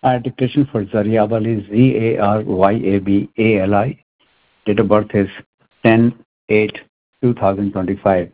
Identification for Zaryabali is Zaryabali. Date of birth is 10/8/2025.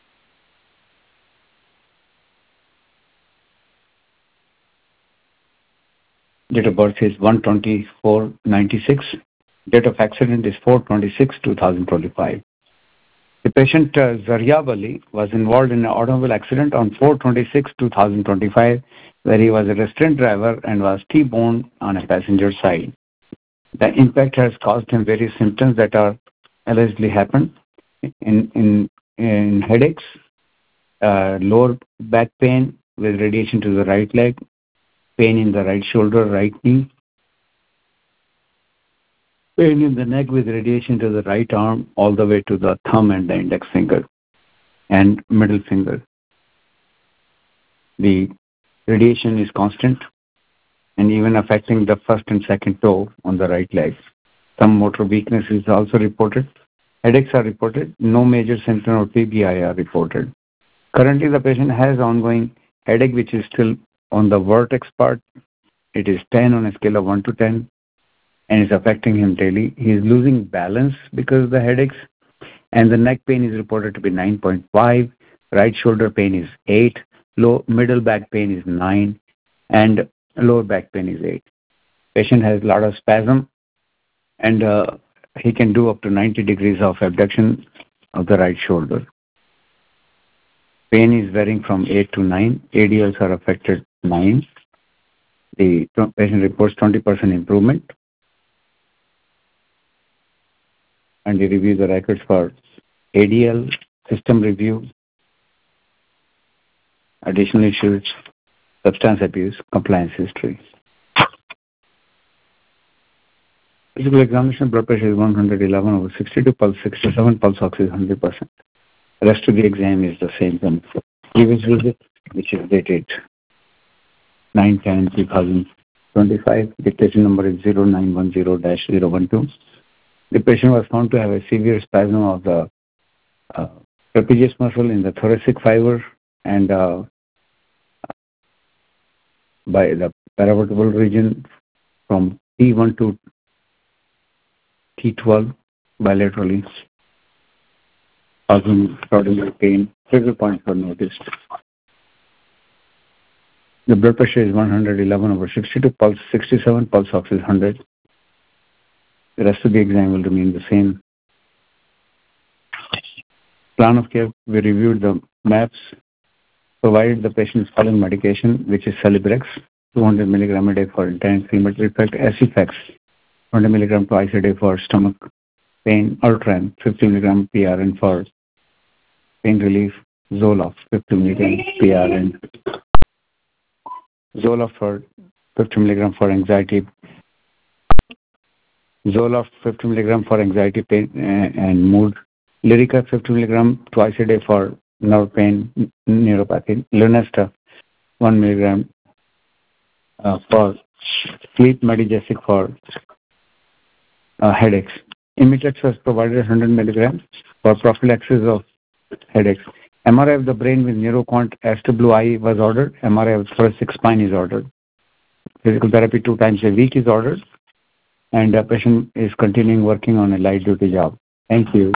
Date of birth is 1/24/96. Date of accident is 4/26/2025. The patient Zaryabali was involved in an automobile accident on 4/26/2025, where he was a restrained driver and was T-boned on a passenger side. The impact has caused him various symptoms that are allegedly happened in headaches, lower back pain with radiation to the right leg, pain in the right shoulder, right knee, pain in the neck with radiation to the right arm all the way to the thumb and the index finger and middle finger. The radiation is constant and even affecting the first and second toe on the right leg. Some motor weakness is also reported. Headaches are reported. No major symptom of TBI are reported. Currently, the patient has ongoing headache, which is still on the vertex part. It is 10 on a scale of 1 to 10 and is affecting him daily. He is losing balance because of the headaches, and the neck pain is reported to be 9.5. Right shoulder pain is 8. Middle back pain is 9, and lower back pain is 8. Patient has a lot of spasm, and he can do up to 90 degrees of abduction of the right shoulder. Pain is varying from 8 to 9. ADLs are affected 9. The patient reports 20% improvement, and he reviews the records for ADL, system review, additional issues, substance abuse, compliance history. Physical examination, blood pressure is 111/62, pulse 67, pulse ox is 100%. The rest of the exam is the same from previous visit, which is dated 9/10/2025. Dictation number is 0910-012. The patient was found to have a severe spasm of the trapezius muscle in the thoracic fiber and by the paravertebral region from T1 to T12 bilaterally, causing cardiac pain. Trigger points were noticed. The blood pressure is 111/62, pulse 67, pulse ox is 100. The rest of the exam will remain the same. Plan of care, we reviewed the maps, provided the patient following medication, which is Celebrex, 200 mg a day for intense rheumatoid effect, Acifex, 100 mg twice a day for stomach pain, Ultram, 50 mg PRN for pain relief, Zoloft, 50 mg PRN, Zoloft for 50 mg for anxiety, Zoloft 50 mg for anxiety, pain and mood, Lyrica 50 mg twice a day for nerve pain, neuropathy, Lunesta 1 mg for sleep, Medijesic for headaches. Imitex was provided 100 mg for prophylaxis of headaches. MRI of the brain with NeuroQuant SWI was ordered. MRI of thoracic spine is ordered. Physical therapy 2 times a week is ordered. And the patient is continuing working on a light duty job. Thank you.